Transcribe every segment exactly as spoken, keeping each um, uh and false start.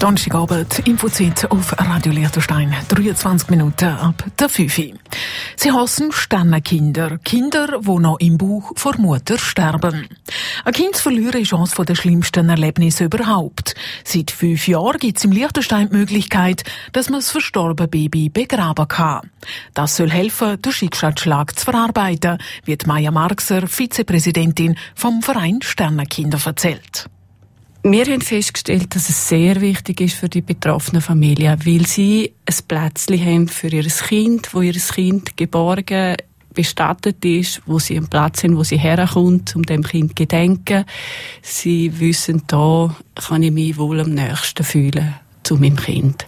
Donnerstagabend, Infozeit auf Radio Liechtenstein, dreiundzwanzig Minuten ab der fünf Uhr. Sie heissen Sternenkinder, Kinder, die noch im Bauch vor Mutter sterben. Ein Kind zu verlieren ist eines der schlimmsten Erlebnisse überhaupt. Seit fünf Jahren gibt es im Liechtenstein die Möglichkeit, dass man das verstorbene Baby begraben kann. Das soll helfen, den Schicksalsschlag zu verarbeiten, wie Maja Marxer, Vizepräsidentin vom Verein Sternenkinder, erzählt. Wir haben festgestellt, dass es sehr wichtig ist für die betroffenen Familien, weil sie ein Plätzchen haben für ihr Kind, wo ihr Kind geborgen bestattet ist, wo sie einen Platz haben, wo sie herkommt, um dem Kind zu gedenken. Sie wissen, da kann ich mich wohl am nächsten fühlen zu meinem Kind.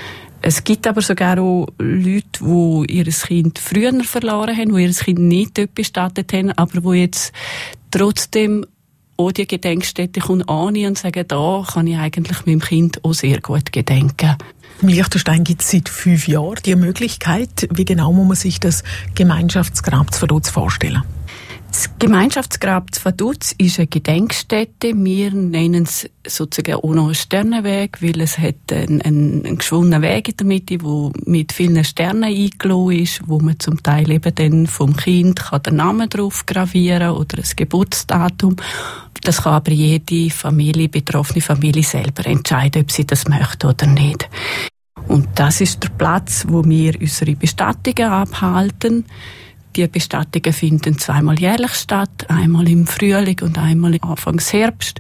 Es gibt aber sogar auch Leute, die ihr Kind früher verloren haben, die ihr Kind nicht dort bestattet haben, aber die jetzt trotzdem auch die Gedenkstätte kommen an und sagen, da kann ich eigentlich meinem Kind auch sehr gut gedenken. Im Liechtenstein gibt es seit fünf Jahren die Möglichkeit. Wie genau muss man sich das Gemeinschaftsgrab zu Vaduz vorstellen? Das Gemeinschaftsgrab zu Vaduz ist eine Gedenkstätte. Wir nennen es sozusagen auch noch einen Sternenweg, weil es hat einen, einen, einen geschwungenen Weg in der Mitte, der mit vielen Sternen eingelassen ist, wo man zum Teil eben dann vom Kind kann den Namen drauf gravieren oder ein Geburtsdatum. Das kann aber jede Familie, betroffene Familie selber entscheiden, ob sie das möchte oder nicht. Und das ist der Platz, wo wir unsere Bestattungen abhalten. Die Bestattungen finden zweimal jährlich statt, einmal im Frühling und einmal Anfang Herbst,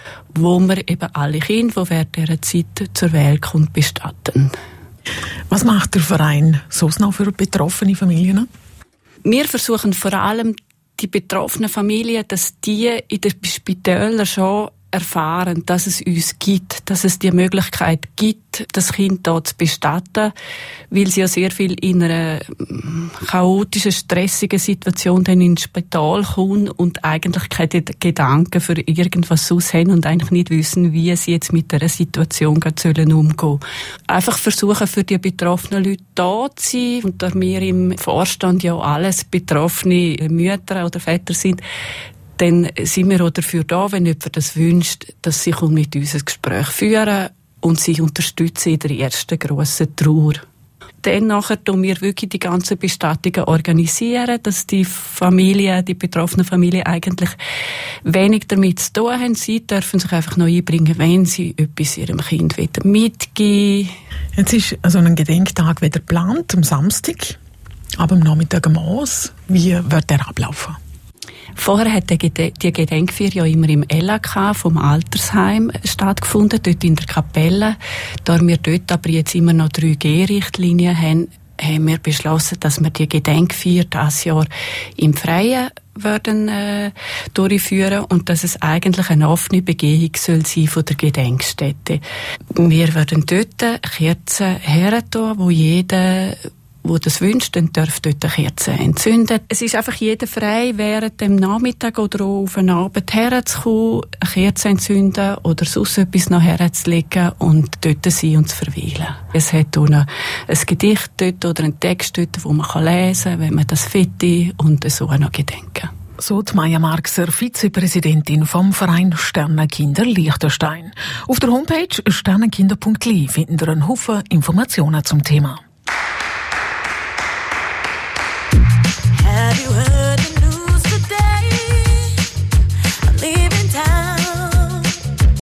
wo wir eben alle Kinder, die während dieser Zeit zur Welt kommen, bestatten. Was macht der Verein sonst noch für betroffene Familien? Wir versuchen vor allem die betroffenen Familien, dass die in den Spitälern schon erfahren, dass es uns gibt, dass es die Möglichkeit gibt, das Kind dort zu bestatten, weil sie ja sehr viel in einer chaotischen, stressigen Situation dann ins Spital kommen und eigentlich keine Gedanken für irgendwas sonst haben und eigentlich nicht wissen, wie sie jetzt mit dieser Situation umgehen sollen. Einfach versuchen, für die betroffenen Leute da zu sein. Und da wir im Vorstand ja alles betroffene Mütter oder Väter sind, dann sind wir auch dafür da, wenn jemand das wünscht, dass sie mit uns ein Gespräch führen und sie unterstützen in der ersten grossen Trauer. Dann nachher tun wir wirklich die ganzen Bestattungen organisieren, dass die Familie, die betroffenen Familien eigentlich wenig damit zu tun haben. Sie dürfen sich einfach noch einbringen, wenn sie etwas ihrem Kind mitgeben. Jetzt ist also ein Gedenktag wieder geplant, am Samstag, aber am Nachmittag am Abend. Wie wird der ablaufen? Vorher hat die Gedenkfeier ja immer im L A K vom Altersheim stattgefunden, dort in der Kapelle. Da wir dort aber jetzt immer noch drei G-Richtlinien haben, haben wir beschlossen, dass wir die Gedenkfeier dieses Jahr im Freien werden, äh, durchführen und dass es eigentlich eine offene Begehung soll sein von der Gedenkstätte. Wir werden dort Kerzen hertun, wo jeder wo das wünscht, dann darf dort eine Kerze entzünden. Es ist einfach jeder frei, während dem Nachmittag oder auch auf einen Abend herzukommen, eine Kerze entzünden oder sonst etwas noch herzulegen und dort sein und zu verweilen. Es hat auch noch ein Gedicht dort oder einen Text dort, den man lesen kann, wenn man das fitte und so noch gedenken. So die Maja Marxer, Vizepräsidentin vom Verein Sternenkinder Liechtenstein. Auf der Homepage sternenkinder punkt l i finden Sie einen Haufen Informationen zum Thema.